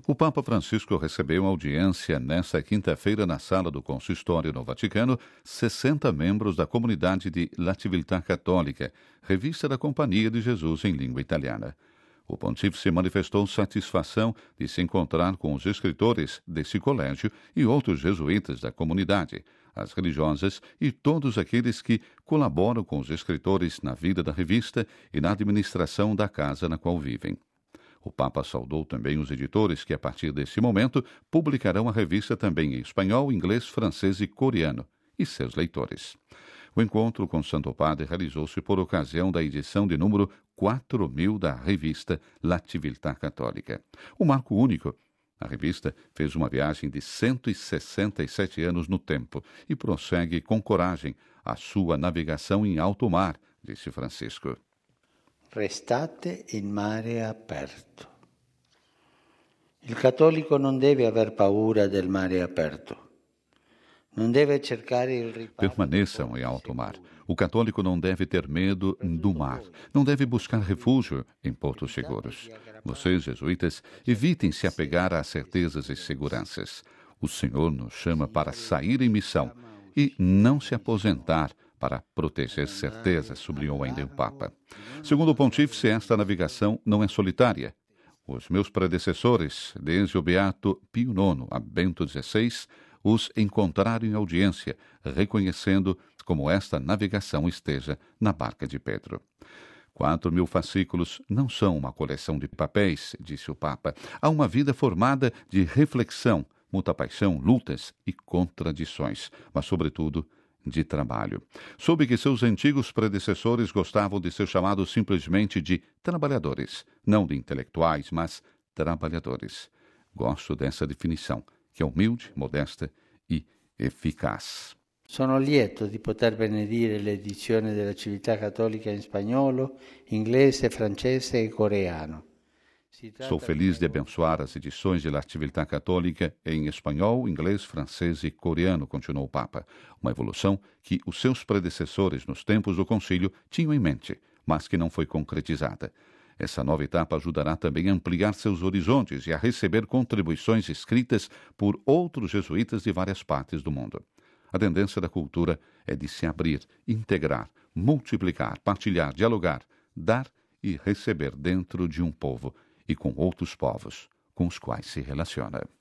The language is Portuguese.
O Papa Francisco recebeu audiência nesta quinta-feira na sala do Consistório no Vaticano 60 membros da comunidade de La Civiltà Cattolica, revista da Companhia de Jesus em língua italiana. O pontífice manifestou satisfação de se encontrar com os escritores desse colégio e outros jesuítas da comunidade, as religiosas e todos aqueles que colaboram com os escritores na vida da revista e na administração da casa na qual vivem. O Papa saudou também os editores que, a partir desse momento, publicarão a revista também em espanhol, inglês, francês e coreano, e seus leitores. O encontro com o Santo Padre realizou-se por ocasião da edição de número 4000 da revista La Civiltà Cattolica. Um marco único. A revista fez uma viagem de 167 anos no tempo e prossegue com coragem a sua navegação em alto mar, disse Francisco. Restate in mare aperto. Il cattolico non deve aver paura del mare aperto. Non deve cercare il riparo. Permaneçam em alto mar. O católico não deve ter medo do mar. Não deve buscar refúgio em portos seguros. Vocês, jesuítas, evitem se apegar a certezas e seguranças. O Senhor nos chama para sair em missão e não se aposentar para proteger certezas, sublinhou ainda o Papa. Segundo o pontífice, esta navegação não é solitária. Os meus predecessores, desde o Beato Pio IX a Bento XVI, os encontraram em audiência, reconhecendo como esta navegação esteja na barca de Pedro. 4.000 fascículos não são uma coleção de papéis, disse o Papa. Há uma vida formada de reflexão, muita paixão, lutas e contradições, mas, sobretudo, de trabalho. Soube que seus antigos predecessores gostavam de ser chamados simplesmente de trabalhadores, não de intelectuais, mas trabalhadores. Gosto dessa definição, que é humilde, modesta e eficaz. Sono lieto di poter benedire l'edizione della Civiltà Cattolica in spagnolo, inglese, francese e coreano. Sou feliz de abençoar as edições de La Civiltà Cattolica em espanhol, inglês, francês e coreano, continuou o Papa. Uma evolução que os seus predecessores nos tempos do concílio tinham em mente, mas que não foi concretizada. Essa nova etapa ajudará também a ampliar seus horizontes e a receber contribuições escritas por outros jesuítas de várias partes do mundo. A tendência da cultura é de se abrir, integrar, multiplicar, partilhar, dialogar, dar e receber dentro de um povo e com outros povos com os quais se relaciona.